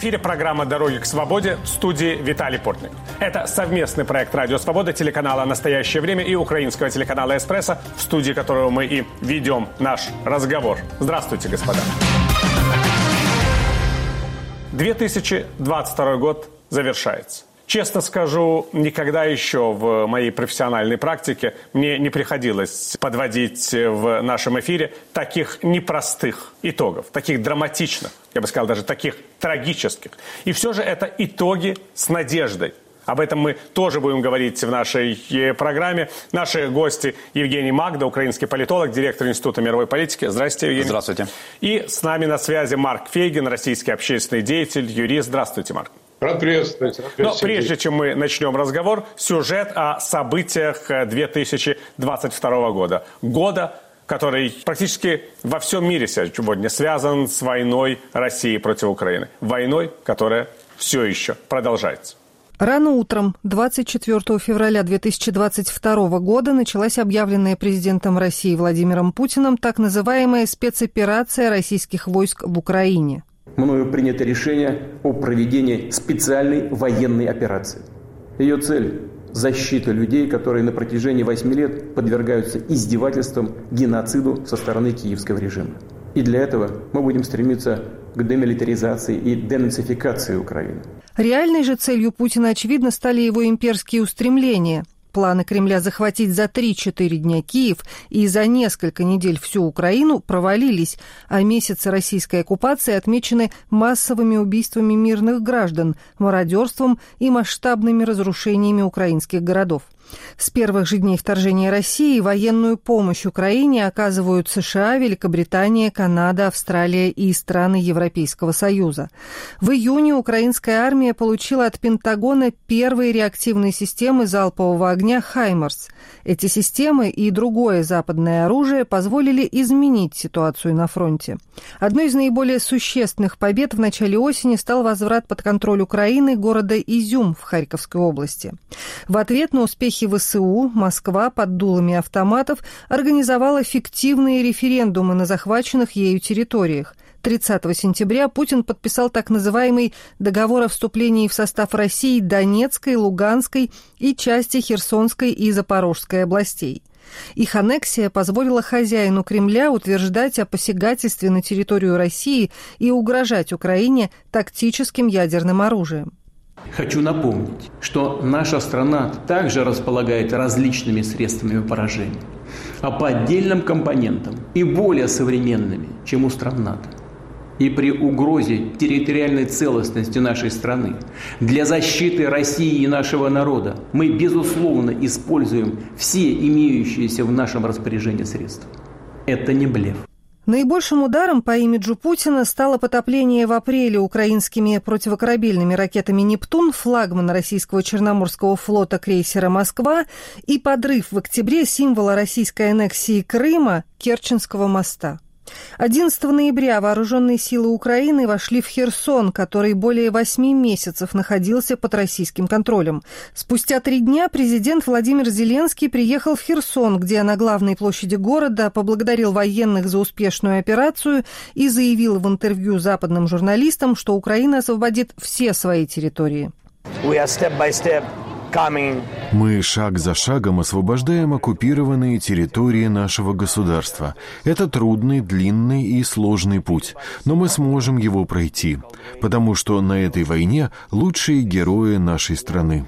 эфире программа «Дороги к свободе», в студии Виталий Портник. Это совместный проект «Радио Свобода», телеканала «Настоящее время» и украинского телеканала «Эспрессо», в студии которого мы и ведем наш разговор. Здравствуйте, господа. 2022 год завершается. Честно скажу, никогда еще в моей профессиональной практике мне не приходилось подводить в нашем эфире таких непростых итогов, таких драматичных, я бы сказал, даже таких трагических. И все же это итоги с надеждой. Об этом мы тоже будем говорить в нашей программе. Наши гости: Евгений Магда, украинский политолог, директор Института мировой политики. Здравствуйте, Евгений. Здравствуйте. И с нами на связи Марк Фейгин, российский общественный деятель, юрист. Здравствуйте, Марк. Рад приветствовать. Но прежде чем мы начнем разговор, сюжет о событиях 2022 года. Года, который практически во всем мире сегодня связан с войной России против Украины. Войной, которая все еще продолжается. Рано утром 24 февраля 2022 года началась объявленная президентом России Владимиром Путиным так называемая спецоперация российских войск в Украине. Мною принято решение о проведении специальной военной операции. Ее цель – защита людей, которые на протяжении 8 лет подвергаются издевательствам, геноциду со стороны киевского режима. И для этого мы будем стремиться к демилитаризации и денацификации Украины. Реальной же целью Путина, очевидно, стали его имперские устремления. Планы Кремля захватить за 3-4 дня Киев и за несколько недель всю Украину провалились, а месяцы российской оккупации отмечены массовыми убийствами мирных граждан, мародерством и масштабными разрушениями украинских городов. С первых же дней вторжения России военную помощь Украине оказывают США, Великобритания, Канада, Австралия и страны Европейского Союза. В июне украинская армия получила от Пентагона первые реактивные системы залпового огня «Хаймарс». Эти системы и другое западное оружие позволили изменить ситуацию на фронте. Одной из наиболее существенных побед в начале осени стал возврат под контроль Украины города Изюм в Харьковской области. В ответ на успехи ВСУ Москва под дулами автоматов организовала фиктивные референдумы на захваченных ею территориях. 30 сентября Путин подписал так называемый договор о вступлении в состав России Донецкой, Луганской и части Херсонской и Запорожской областей. Их аннексия позволила хозяину Кремля утверждать о посягательстве на территорию России и угрожать Украине тактическим ядерным оружием. Хочу напомнить, что наша страна также располагает различными средствами поражения, а по отдельным компонентам и более современными, чем у стран НАТО. И при угрозе территориальной целостности нашей страны для защиты России и нашего народа мы, безусловно, используем все имеющиеся в нашем распоряжении средства. Это не блеф. Наибольшим ударом по имиджу Путина стало потопление в апреле украинскими противокорабельными ракетами «Нептун» флагмана российского Черноморского флота крейсера «Москва» и подрыв в октябре символа российской аннексии Крыма – Керченского моста. 11 ноября вооруженные силы Украины вошли в Херсон, который более 8 месяцев находился под российским контролем. Спустя 3 дня президент Владимир Зеленский приехал в Херсон, где на главной площади города поблагодарил военных за успешную операцию и заявил в интервью западным журналистам, что Украина освободит все свои территории. Мы шаг за шагом освобождаем оккупированные территории нашего государства. Это трудный, длинный и сложный путь, но мы сможем его пройти, потому что на этой войне лучшие герои нашей страны.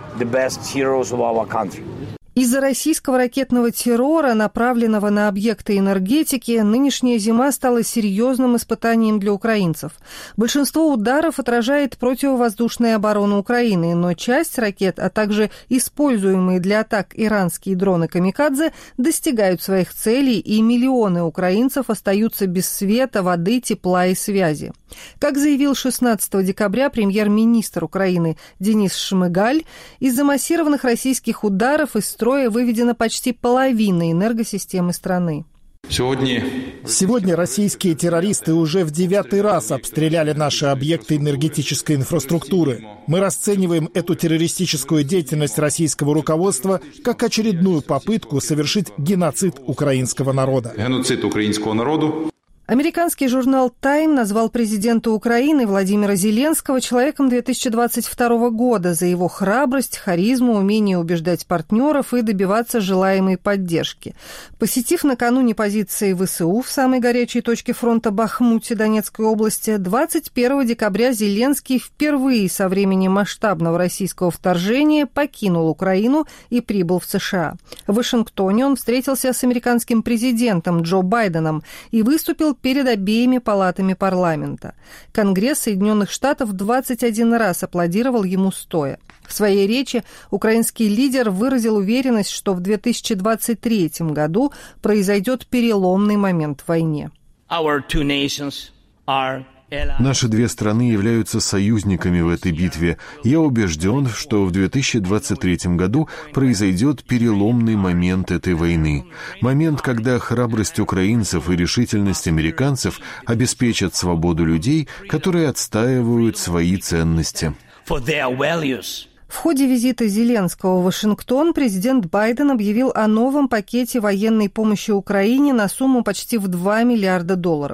Из-за российского ракетного террора, направленного на объекты энергетики, нынешняя зима стала серьезным испытанием для украинцев. Большинство ударов отражает противовоздушная оборона Украины, но часть ракет, а также используемые для атак иранские дроны «Камикадзе» достигают своих целей, и миллионы украинцев остаются без света, воды, тепла и связи. Как заявил 16 декабря премьер-министр Украины Денис Шмыгаль, из-за массированных российских ударов из строя выведена почти половина энергосистемы страны. Сегодня российские террористы уже в 9-й раз обстреляли наши объекты энергетической инфраструктуры. Мы расцениваем эту террористическую деятельность российского руководства как очередную попытку совершить геноцид украинского народа. Американский журнал «Тайм» назвал президента Украины Владимира Зеленского человеком 2022 года за его храбрость, харизму, умение убеждать партнеров и добиваться желаемой поддержки. Посетив накануне позиции ВСУ в самой горячей точке фронта Бахмуте Донецкой области, 21 декабря Зеленский впервые со времени масштабного российского вторжения покинул Украину и прибыл в США. В Вашингтоне он встретился с американским президентом Джо Байденом и выступил перед обеими палатами парламента. Конгресс Соединенных Штатов 21 раз аплодировал ему стоя. В своей речи украинский лидер выразил уверенность, что в 2023 году произойдет переломный момент в войне. Наши две страны являются союзниками в этой битве. Я убежден, что в 2023 году произойдет переломный момент этой войны. Момент, когда храбрость украинцев и решительность американцев обеспечат свободу людей, которые отстаивают свои ценности. В ходе визита Зеленского в Вашингтон президент Байден объявил о новом пакете военной помощи Украине на сумму почти в $2 миллиарда.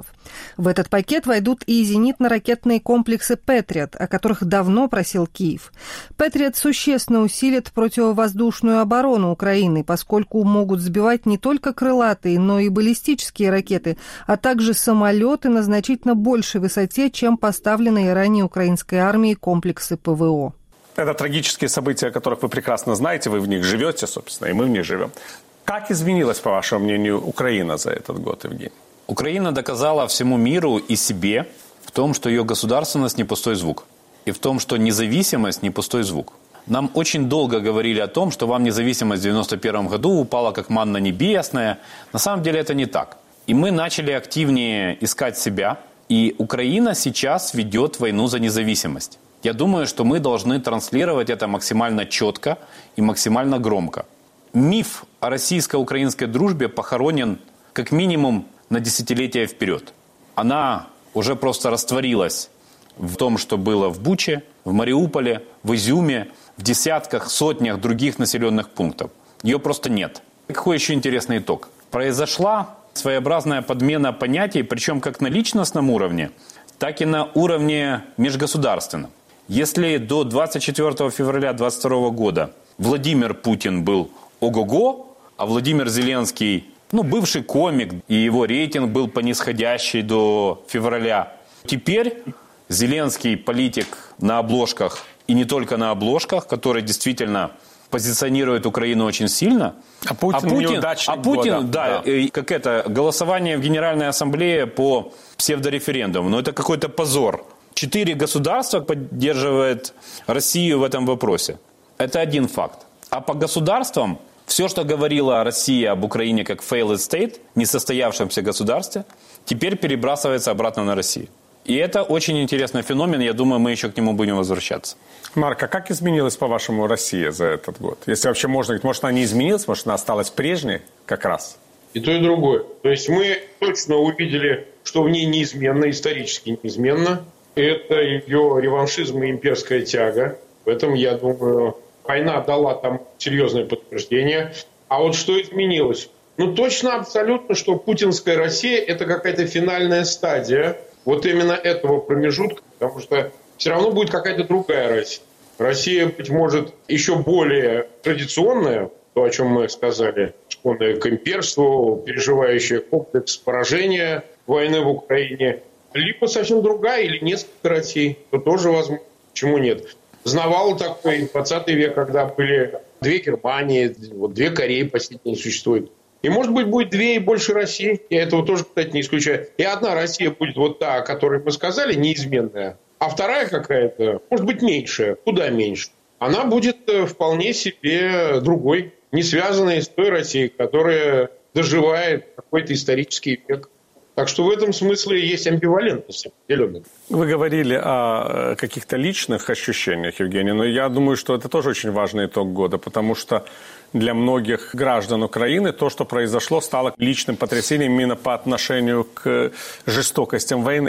В этот пакет войдут и зенитно-ракетные комплексы «Патриот», о которых давно просил Киев. «Патриот» существенно усилит противовоздушную оборону Украины, поскольку могут сбивать не только крылатые, но и баллистические ракеты, а также самолеты на значительно большей высоте, чем поставленные ранее украинской армией комплексы ПВО. Это трагические события, о которых вы прекрасно знаете, вы в них живете, собственно, и мы в них живем. Как изменилась, по вашему мнению, Украина за этот год, Евгений? Украина доказала всему миру и себе в том, что ее государственность не пустой звук. И в том, что независимость не пустой звук. Нам очень долго говорили о том, что вам независимость в 1991 году упала как манна небесная. На самом деле это не так. И мы начали активнее искать себя. И Украина сейчас ведет войну за независимость. Я думаю, что мы должны транслировать это максимально четко и максимально громко. Миф о российско-украинской дружбе похоронен как минимум на десятилетия вперед. Она уже просто растворилась в том, что было в Буче, в Мариуполе, в Изюме, в десятках, сотнях других населенных пунктов. Ее просто нет. Какой еще интересный итог? Произошла своеобразная подмена понятий, причем как на личностном уровне, так и на уровне межгосударственном. Если до 24 февраля 2022 года Владимир Путин был ого-го, а Владимир Зеленский, бывший комик, и его рейтинг был по нисходящей до февраля. Теперь Зеленский политик на обложках, и не только на обложках, который действительно позиционирует Украину очень сильно. А Путин неудачник года. Голосование в Генеральной Ассамблее по псевдореферендуму. Это какой-то позор. 4 государства поддерживают Россию в этом вопросе. Это один факт. А по государствам, все, что говорила Россия об Украине как failed state, несостоявшемся государстве, теперь перебрасывается обратно на Россию. И это очень интересный феномен, я думаю, мы еще к нему будем возвращаться. Марк, а как изменилась, по-вашему, Россия за этот год? Если вообще можно говорить, может, она не изменилась, может, она осталась прежней как раз? И то, и другое. То есть мы точно увидели, что в ней неизменно, исторически неизменно. Это ее реваншизм и имперская тяга. В этом, я думаю, война дала там серьезное подтверждение. А вот что изменилось? Точно, абсолютно, что путинская Россия – это какая-то финальная стадия вот именно этого промежутка, потому что все равно будет какая-то другая Россия. Россия, быть может, еще более традиционная, то, о чем мы сказали, склонная к имперству, переживающая комплекс поражения войны в Украине, либо совсем другая, или несколько Россий, то тоже возможно. Почему нет? Знавал такой 20 век, когда были 2 Германии, 2 Кореи почти не существует. И, может быть, будет 2 и больше России. Я этого тоже, кстати, не исключаю. И одна Россия будет вот та, о которой мы сказали, неизменная. А вторая какая-то, может быть, меньшая, куда меньше. Она будет вполне себе другой, не связанной с той Россией, которая доживает какой-то исторический век. Так что в этом смысле есть амбивалентность определенная. Вы говорили о каких-то личных ощущениях, Евгений, но я думаю, что это тоже очень важный итог года, потому что для многих граждан Украины то, что произошло, стало личным потрясением именно по отношению к жестокостям войны.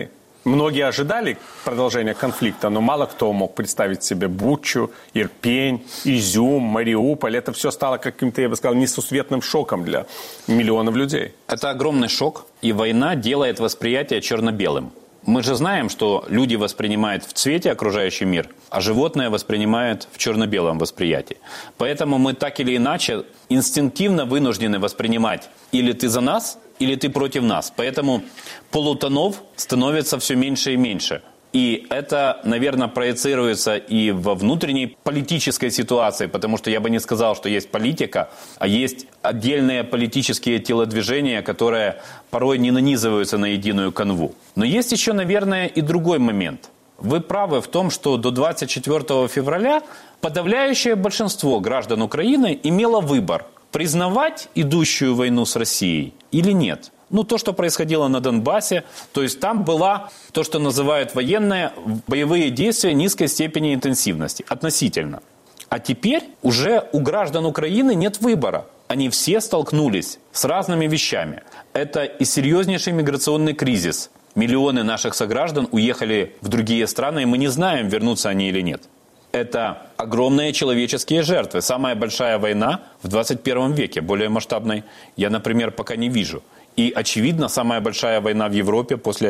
Многие ожидали продолжения конфликта, но мало кто мог представить себе Бучу, Ирпень, Изюм, Мариуполь. Это все стало каким-то, я бы сказал, несусветным шоком для миллионов людей. Это огромный шок, и война делает восприятие черно-белым. Мы же знаем, что люди воспринимают в цвете окружающий мир, а животные воспринимают в черно-белом восприятии. Поэтому мы так или иначе инстинктивно вынуждены воспринимать или ты за нас, или ты против нас. Поэтому полутонов становится все меньше и меньше. И это, наверное, проецируется и во внутренней политической ситуации, потому что я бы не сказал, что есть политика, а есть отдельные политические телодвижения, которые порой не нанизываются на единую канву. Но есть еще, наверное, и другой момент. Вы правы в том, что до 24 февраля подавляющее большинство граждан Украины имело выбор – признавать идущую войну с Россией или нет. То, что происходило на Донбассе, то есть там было то, что называют военные боевые действия низкой степени интенсивности, относительно. А теперь уже у граждан Украины нет выбора. Они все столкнулись с разными вещами. Это и серьезнейший миграционный кризис. Миллионы наших сограждан уехали в другие страны, и мы не знаем, вернутся они или нет. Это огромные человеческие жертвы. Самая большая война в 21 веке, более масштабной, я, например, пока не вижу. И, очевидно, самая большая война в Европе после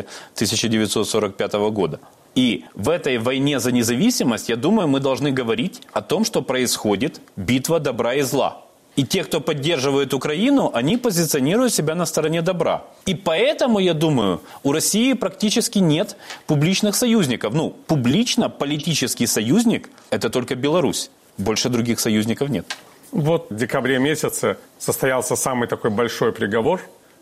1945 года. И в этой войне за независимость, я думаю, мы должны говорить о том, что происходит битва добра и зла. И те, кто поддерживает Украину, они позиционируют себя на стороне добра. И поэтому, я думаю, у России практически нет публичных союзников. Публично политический союзник – это только Беларусь. Больше других союзников нет. Вот в декабре месяце состоялся самый такой большой приговор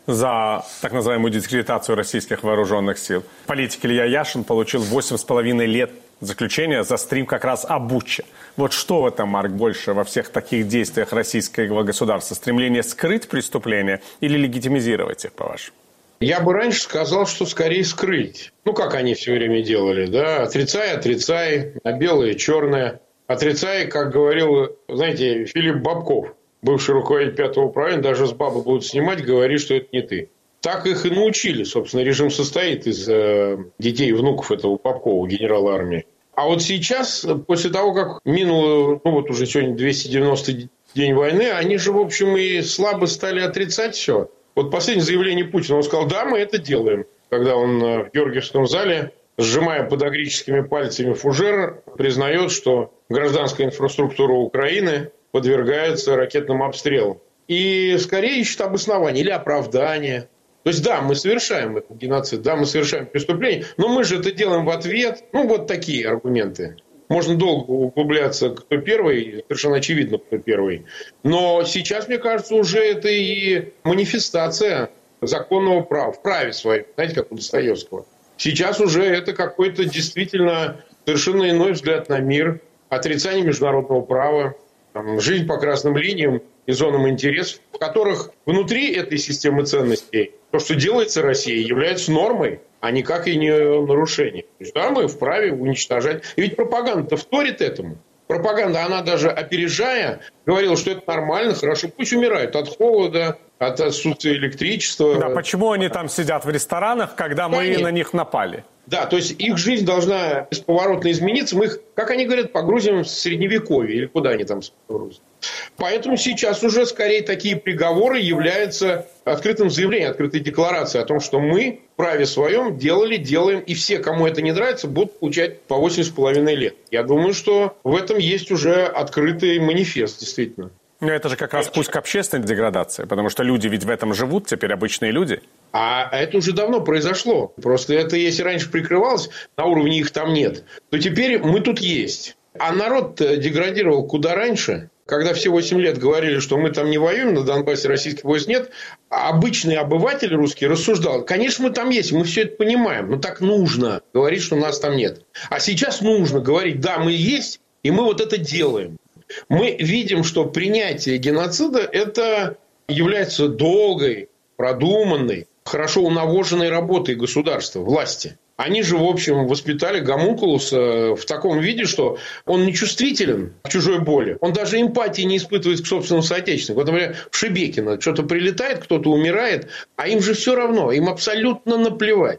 за так называемую дискредитацию российских вооруженных сил. Политик Илья Яшин получил 8,5 лет заключения за стрим как раз о Буче. Вот что в этом, Марк, больше во всех таких действиях российского государства? Стремление скрыть преступления или легитимизировать их, по-вашему? Я бы раньше сказал, что скорее скрыть. Как они все время делали, да? Отрицай, а белое, черное. Отрицай, как говорил, знаете, Филипп Бобков, бывший руководитель 5-го управления, даже с бабы будут снимать, говорит, что это не ты. Так их и научили. Собственно, режим состоит из детей и внуков этого Попкова, генерала армии. А вот сейчас, после того, как минуло, уже сегодня 290-й день войны, они же, в общем, и слабо стали отрицать все. Вот последнее заявление Путина, он сказал, да, мы это делаем. Когда он в Георгиевском зале, сжимая подагрическими пальцами фужер, признает, что гражданская инфраструктура Украины подвергается ракетным обстрелам. И скорее ищут обоснование или оправдание. То есть, да, мы совершаем этот геноцид, да, мы совершаем преступление, но мы же это делаем в ответ. Вот такие аргументы. Можно долго углубляться, кто первый, совершенно очевидно, кто первый. Но сейчас, мне кажется, уже это и манифестация законного права, в праве своем, знаете, как у Достоевского. Сейчас уже это какой-то действительно совершенно иной взгляд на мир, отрицание международного права, жизнь по красным линиям и зонам интересов, в которых внутри этой системы ценностей то, что делается Россией, является нормой, а никак и не нарушением. То есть, да, мы вправе уничтожать. И ведь пропаганда-то вторит этому. Пропаганда, она даже опережая, говорила, что это нормально, хорошо, пусть умирают от холода, от отсутствия электричества. Да, почему они там сидят в ресторанах, когда мы на них напали? Да, то есть их жизнь должна бесповоротно измениться. Мы их, как они говорят, погрузим в средневековье. Или куда они там погрузят. Поэтому сейчас уже скорее такие приговоры являются открытым заявлением, открытой декларацией о том, что мы в праве своем делаем, и все, кому это не нравится, будут получать по 8,5 лет. Я думаю, что в этом есть уже открытый манифест, действительно. Но это же как раз путь к общественной деградации, потому что люди ведь в этом живут, теперь обычные люди. А это уже давно произошло. Просто это, если раньше прикрывалось, на уровне их там нет, то теперь мы тут есть. А народ деградировал куда раньше. Когда все 8 лет говорили, что мы там не воюем, на Донбассе российских войск нет, обычный обыватель русский рассуждал, конечно, мы там есть, мы все это понимаем, но так нужно говорить, что нас там нет. А сейчас нужно говорить, да, мы есть, и мы вот это делаем. Мы видим, что принятие геноцида – это является долгой, продуманной, хорошо унавоженной работой государства, власти. Они же, в общем, воспитали гомункулуса в таком виде, что он не чувствителен к чужой боли. Он даже эмпатии не испытывает к собственным соотечественникам. Вот, например, в Шебекино что-то прилетает, кто-то умирает, а им же все равно, им абсолютно наплевать.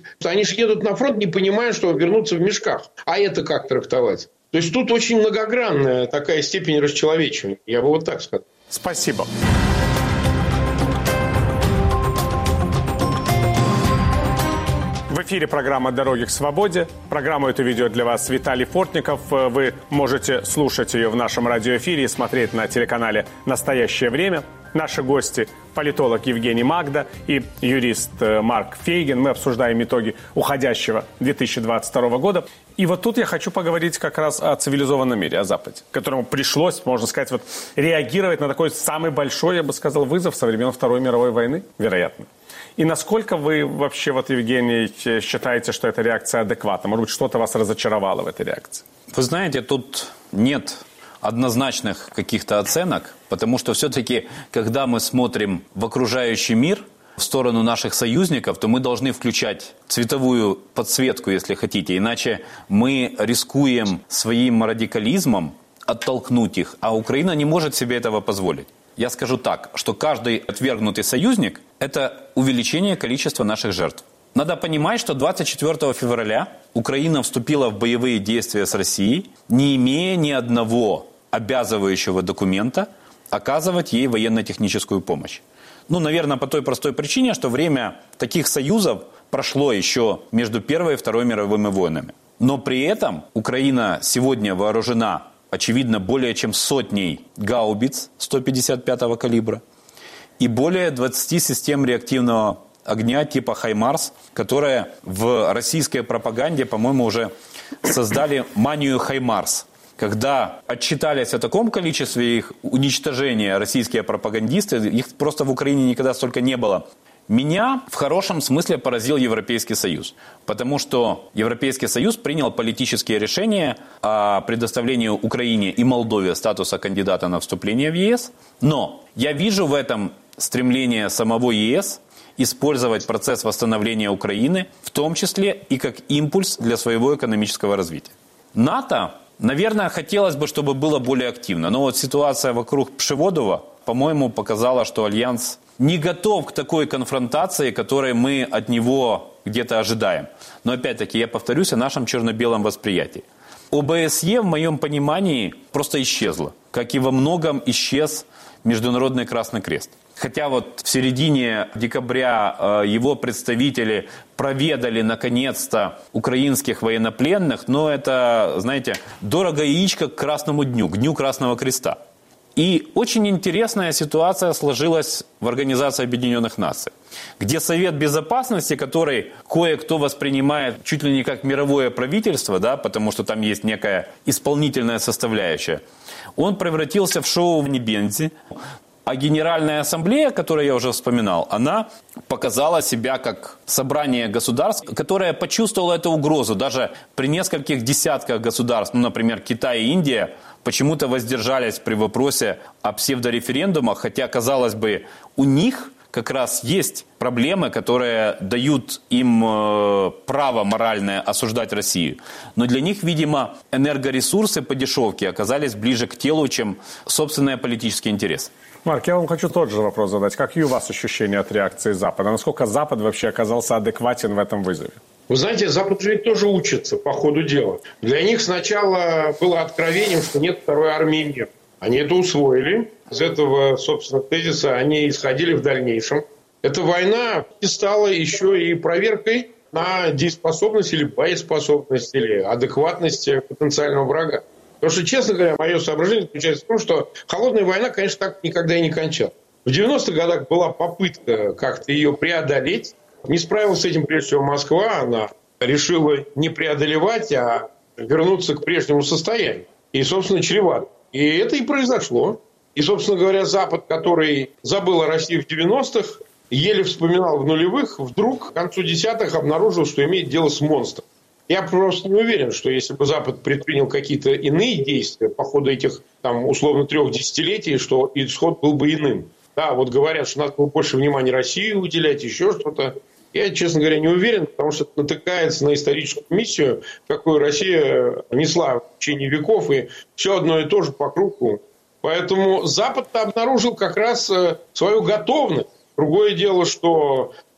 Они же едут на фронт, не понимая, что вернутся в мешках. А это как трактовать? То есть тут очень многогранная такая степень расчеловечивания. Я бы вот так сказал. Спасибо. В эфире программа «Дороги к свободе». Программу эту ведет для вас Виталий Фортников. Вы можете слушать ее в нашем радиоэфире и смотреть на телеканале «Настоящее время». Наши гости – политолог Евгений Магда и юрист Марк Фейгин. Мы обсуждаем итоги уходящего 2022 года. И вот тут я хочу поговорить как раз о цивилизованном мире, о Западе, которому пришлось, можно сказать, вот, реагировать на такой самый большой, я бы сказал, вызов со времен Второй мировой войны, вероятно. И насколько вы вообще, вот, Евгений, считаете, что эта реакция адекватна? Может быть, что-то вас разочаровало в этой реакции? Вы знаете, тут нет однозначных каких-то оценок, потому что все-таки, когда мы смотрим в окружающий мир, в сторону наших союзников, то мы должны включать цветовую подсветку, если хотите, иначе мы рискуем своим радикализмом оттолкнуть их, а Украина не может себе этого позволить. Я скажу так, что каждый отвергнутый союзник – это увеличение количества наших жертв. Надо понимать, что 24 февраля Украина вступила в боевые действия с Россией, не имея ни одного обязывающего документа оказывать ей военно-техническую помощь. Наверное, по той простой причине, что время таких союзов прошло еще между Первой и Второй мировыми войнами. Но при этом Украина сегодня вооружена, очевидно, более чем сотней гаубиц 155-го калибра и более 20 систем реактивного огня типа «Хаймарс», которые в российской пропаганде, по-моему, уже создали манию «Хаймарс». Когда отчитались о таком количестве их уничтожения российские пропагандисты, их просто в Украине никогда столько не было. Меня в хорошем смысле поразил Европейский Союз, потому что Европейский Союз принял политические решения о предоставлении Украине и Молдове статуса кандидата на вступление в ЕС. Но я вижу в этом стремление самого ЕС использовать процесс восстановления Украины, в том числе и как импульс для своего экономического развития. НАТО, наверное, хотелось бы, чтобы было более активно. Но вот ситуация вокруг Пшеводова, по-моему, показала, что Альянс не готов к такой конфронтации, которой мы от него где-то ожидаем. Но опять-таки, я повторюсь о нашем черно-белом восприятии. ОБСЕ, в моем понимании, просто исчезло. Как и во многом исчез Международный Красный Крест. Хотя вот в середине декабря его представители проведали наконец-то украинских военнопленных, но это, знаете, дорого яичко к Красному дню, к Дню Красного Креста. И очень интересная ситуация сложилась в Организации Объединенных Наций, где Совет Безопасности, который кое-кто воспринимает чуть ли не как мировое правительство, да, потому что там есть некая исполнительная составляющая, он превратился в шоу в Небензи. А Генеральная Ассамблея, о которой я уже вспоминал, она показала себя как собрание государств, которое почувствовало эту угрозу. Даже при нескольких десятках государств, например, Китай и Индия, почему-то воздержались при вопросе о псевдореферендумах, хотя, казалось бы, у них как раз есть проблемы, которые дают им право моральное осуждать Россию. Но для них, видимо, энергоресурсы по дешевке оказались ближе к телу, чем собственные политические интересы. Марк, я вам хочу тот же вопрос задать. Какие у вас ощущения от реакции Запада? Насколько Запад вообще оказался адекватен в этом вызове? Вы знаете, Запад же тоже учится по ходу дела. Для них сначала было откровением, что нет второй армии мира. Они это усвоили. Из этого, собственно, тезиса они исходили в дальнейшем. Эта война стала еще и проверкой на дееспособность или боеспособность, или адекватность потенциального врага. Потому что, честно говоря, мое соображение заключается в том, что холодная война, конечно, так никогда и не кончалась. В 90-х годах была попытка как-то ее преодолеть. Не справилась с этим, прежде всего, Москва. Она решила не преодолевать, а вернуться к прежнему состоянию. И, собственно, чревато. И это и произошло. И, собственно говоря, Запад, который забыл о России в 90-х, еле вспоминал в нулевых, вдруг к концу десятых обнаружил, что имеет дело с монстром. Я просто не уверен, что если бы Запад предпринял какие-то иные действия по ходу этих, там, условно, 3 десятилетий, что исход был бы иным. Да, вот говорят, что надо было больше внимания России уделять, еще что-то. Я, честно говоря, не уверен, потому что это натыкается на историческую миссию, какую Россия несла в течение веков, и все одно и то же по кругу. Поэтому Запад обнаружил как раз свою готовность. Другое дело, что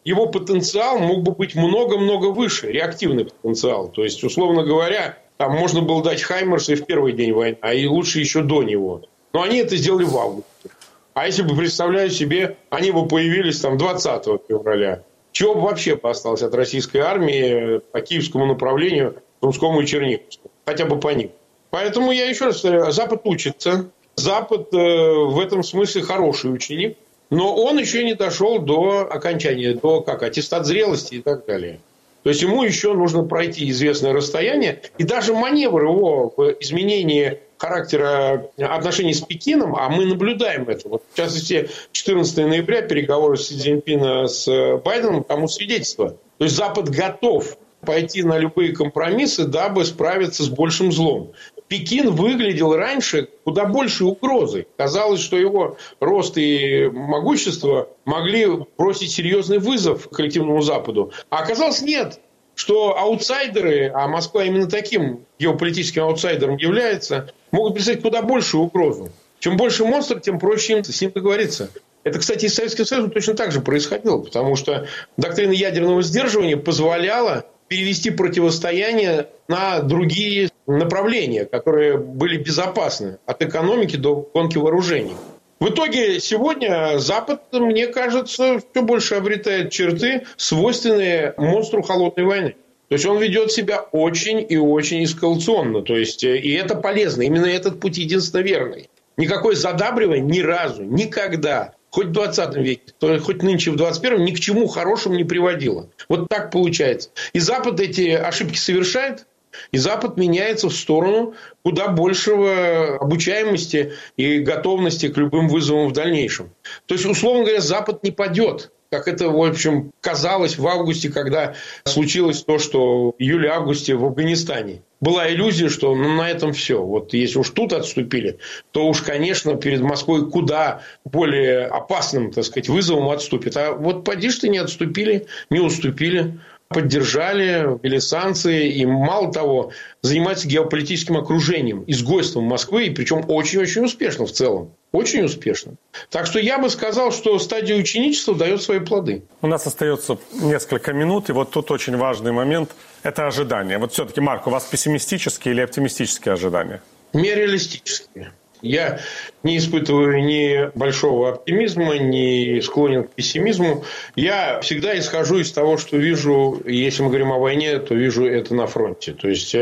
его потенциал мог бы быть много-много выше, реактивный потенциал. То есть, условно говоря, там можно было дать Хаймерсы в первый день войны, а и лучше еще до него. Но они это сделали в августе. А если бы, представляю себе, они бы появились там 20 февраля, чего бы вообще осталось от российской армии по киевскому направлению, Сумскому и Черниговскому? Хотя бы по ним. Поэтому я еще раз говорю, Запад учится. Запад в этом смысле хороший ученик. Но он еще не дошел до окончания, до аттестат зрелости и так далее. То есть ему еще нужно пройти известное расстояние. И даже маневр его в изменении характера отношений с Пекином, а мы наблюдаем это. Вот, в частности, 14 ноября переговоры Си Цзиньпина с Байденом тому свидетельство. То есть Запад готов пойти на любые компромиссы, дабы справиться с большим злом. Пекин выглядел раньше куда большей угрозой. Казалось, что его рост и могущество могли бросить серьезный вызов коллективному Западу. А оказалось, нет. Что аутсайдеры, а Москва именно таким геополитическим аутсайдером является, могут представить куда большую угрозу. Чем больше монстр, тем проще им с ним договориться. Это, кстати, и с Советским Союзом точно так же происходило. Потому что доктрина ядерного сдерживания позволяла перевести противостояние на другие направления, которые были безопасны от экономики до гонки вооружений. В итоге сегодня Запад, мне кажется, все больше обретает черты, свойственные монстру холодной войны. То есть он ведет себя очень и очень эскалационно. То есть, и это полезно. Именно этот путь единственно верный. Никакое задабривание ни разу, никогда, хоть в 20 веке, хоть нынче в 21-м, ни к чему хорошему не приводило. Вот так получается. И Запад эти ошибки совершает, и Запад меняется в сторону куда большего обучаемости и готовности к любым вызовам в дальнейшем. То есть, условно говоря, Запад не падет. Как это, в общем, казалось в августе, когда случилось то, что в июле-августе в Афганистане. Была иллюзия, что на этом все. Вот если уж тут отступили, то уж, конечно, перед Москвой куда более опасным, так сказать, вызовом отступит. А вот поди ж ты, не отступили, не уступили. Поддержали, ввели санкции и, мало того, занимаются геополитическим окружением, изгойством Москвы, и причем очень-очень успешно в целом. Очень успешно. Так что я бы сказал, что стадия ученичества дает свои плоды. У нас остается несколько минут, и вот тут очень важный момент – это ожидания. Вот все-таки, Марк, у вас пессимистические или оптимистические ожидания? Нереалистические. Я не испытываю ни большого оптимизма, ни склонен к пессимизму. Я всегда исхожу из того, что вижу, если мы говорим о войне, то вижу это на фронте. То есть,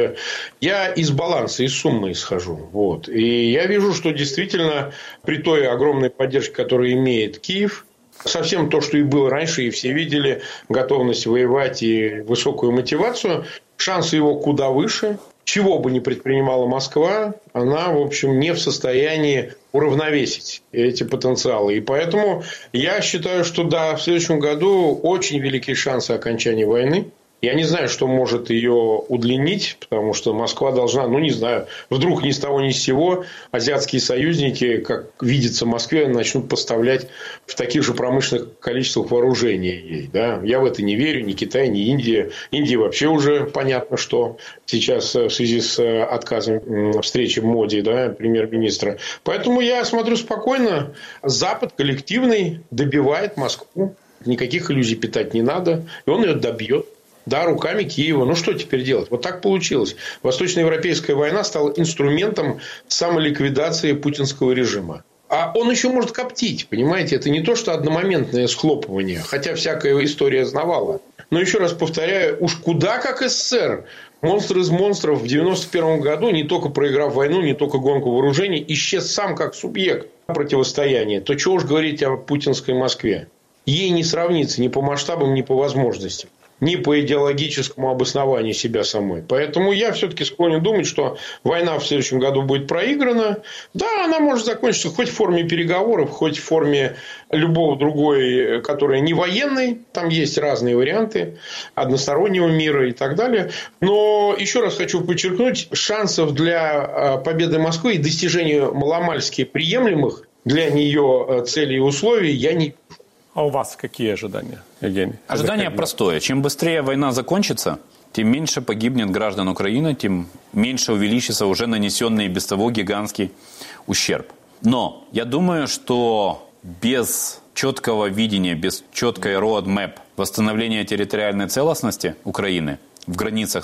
я из баланса, из суммы исхожу. Вот. И я вижу, что действительно при той огромной поддержке, которую имеет Киев, совсем то, что и было раньше, и все видели, готовность воевать и высокую мотивацию, шансы его куда выше. Чего бы ни предпринимала Москва, она, в общем, не в состоянии уравновесить эти потенциалы. И поэтому я считаю, что да, в следующем году очень великие шансы окончания войны. Я не знаю, что может ее удлинить, потому что Москва должна, не знаю, вдруг ни с того ни с сего азиатские союзники, как видится Москве, начнут поставлять в таких же промышленных количествах вооружения ей. Да? Я в это не верю, ни Китай, ни Индия. Индия вообще уже понятно, что сейчас в связи с отказом встречи Моди, да, премьер-министра. Поэтому я смотрю спокойно. Запад коллективный добивает Москву. Никаких иллюзий питать не надо. И он ее добьет. Да, руками Киева. Что теперь делать? Вот так получилось. Восточноевропейская война стала инструментом самоликвидации путинского режима. А он еще может коптить, понимаете? Это не то, что одномоментное схлопывание, хотя всякая история знавала. Но еще раз повторяю, уж куда как СССР. Монстр из монстров в 1991 году, не только проиграв войну, не только гонку вооружений, исчез сам как субъект противостояния. То чего уж говорить о путинской Москве? Ей не сравнится ни по масштабам, ни по возможностям. Ни по идеологическому обоснованию себя самой. Поэтому я все-таки склонен думать, что война в следующем году будет проиграна. Да, она может закончиться хоть в форме переговоров, хоть в форме любого другой, которая не военной. Там есть разные варианты одностороннего мира и так далее. Но еще раз хочу подчеркнуть, шансов для победы Москвы и достижения маломальски приемлемых для нее целей и условий я не вижу. А у вас какие ожидания, Евгений? Ожидание простое. Чем быстрее война закончится, тем меньше погибнет граждан Украины, тем меньше увеличится уже нанесенный без того гигантский ущерб. Но я думаю, что без четкого видения, без четкой roadmap восстановления территориальной целостности Украины в границах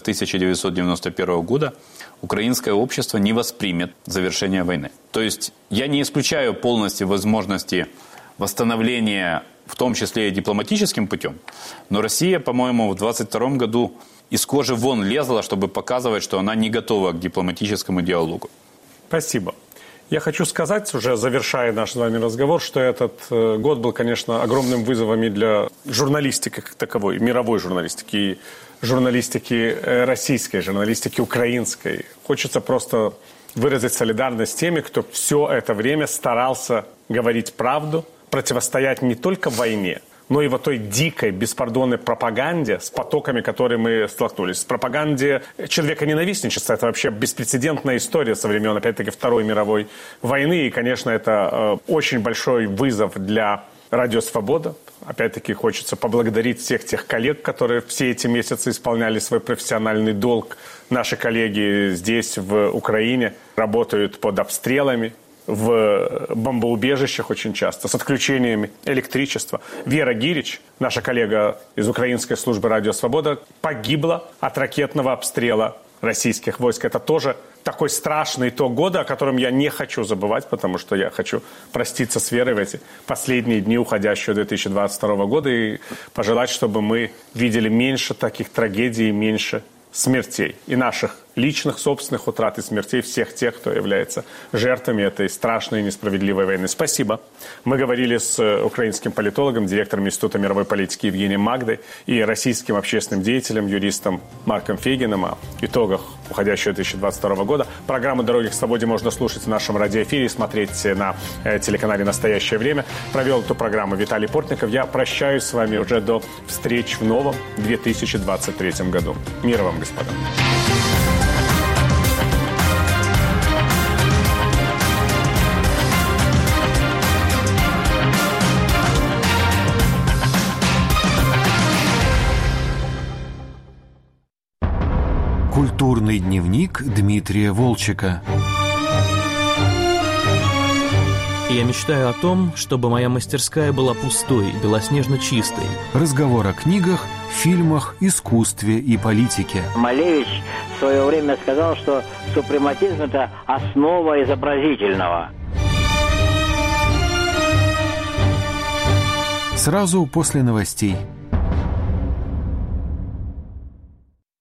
1991 года, украинское общество не воспримет завершение войны. То есть я не исключаю полностью возможности восстановления, в том числе и дипломатическим путем, но Россия, по-моему, в 2022 году из кожи вон лезла, чтобы показывать, что она не готова к дипломатическому диалогу. Спасибо. Я хочу сказать, уже завершая наш с вами разговор, что этот год был, конечно, огромным вызовом и для журналистики как таковой, мировой журналистики, и журналистики российской, журналистики украинской. Хочется просто выразить солидарность с теми, кто все это время старался говорить правду, противостоять не только войне, но и вот той дикой, беспардонной пропаганде, с потоками, которые мы столкнулись. С пропаганде человеконенавистничества. Это вообще беспрецедентная история со времен, опять-таки, Второй мировой войны. И, конечно, это очень большой вызов для Радио Свобода. Опять-таки, хочется поблагодарить всех тех коллег, которые все эти месяцы исполняли свой профессиональный долг. Наши коллеги здесь, в Украине, работают под обстрелами, в бомбоубежищах очень часто, с отключениями электричества. Вера Гирич, наша коллега из украинской службы «Радио Свобода», погибла от ракетного обстрела российских войск. Это тоже такой страшный итог года, о котором я не хочу забывать, потому что я хочу проститься с Верой в эти последние дни уходящего 2022 года и пожелать, чтобы мы видели меньше таких трагедий, меньше смертей и наших личных, собственных утрат и смертей всех тех, кто является жертвами этой страшной и несправедливой войны. Спасибо. Мы говорили с украинским политологом, директором Института мировой политики Евгением Магдой и российским общественным деятелем, юристом Марком Фегиным о итогах уходящего 2022 года. Программу «Дороги к свободе» можно слушать в нашем радиоэфире и смотреть на телеканале «Настоящее время». Провел эту программу Виталий Портников. Я прощаюсь с вами уже до встреч в новом 2023 году. Мира вам, господа. Культурный дневник Дмитрия Волчека. Я мечтаю о том, чтобы моя мастерская была пустой, белоснежно чистой. Разговор о книгах, фильмах, искусстве и политике. Малевич в свое время сказал, что супрематизм – это основа изобразительного. Сразу после новостей.